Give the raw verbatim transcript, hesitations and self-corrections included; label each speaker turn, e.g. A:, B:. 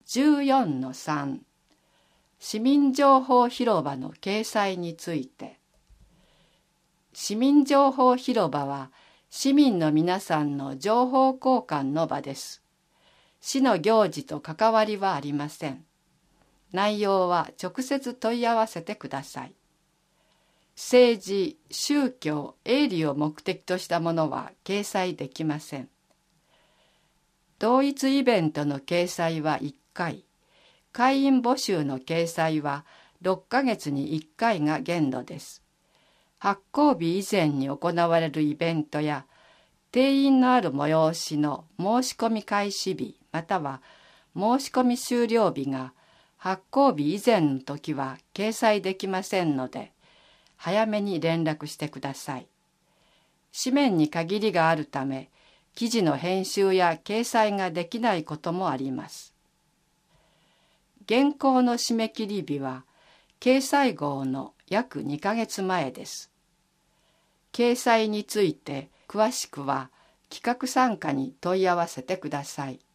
A: じゅうよんのさん 市民情報広場の掲載について。市民情報広場は市民の皆さんの情報交換の場です。市の行事と関わりはありません。内容は直接問い合わせてください。政治、宗教、営利を目的としたものは掲載できません。同一イベントの掲載はいっかい、会員募集の掲載はろっかげつにいっかいが限度です。発行日以前に行われるイベントや定員のある催しの申し込み開始日または申し込み終了日が発行日以前の時は掲載できませんので、早めに連絡してください。紙面に限りがあるため、記事の編集や掲載ができないこともあります。原稿の締め切り日は、掲載号の約にかげつまえです。掲載について詳しくは企画参加に問い合わせてください。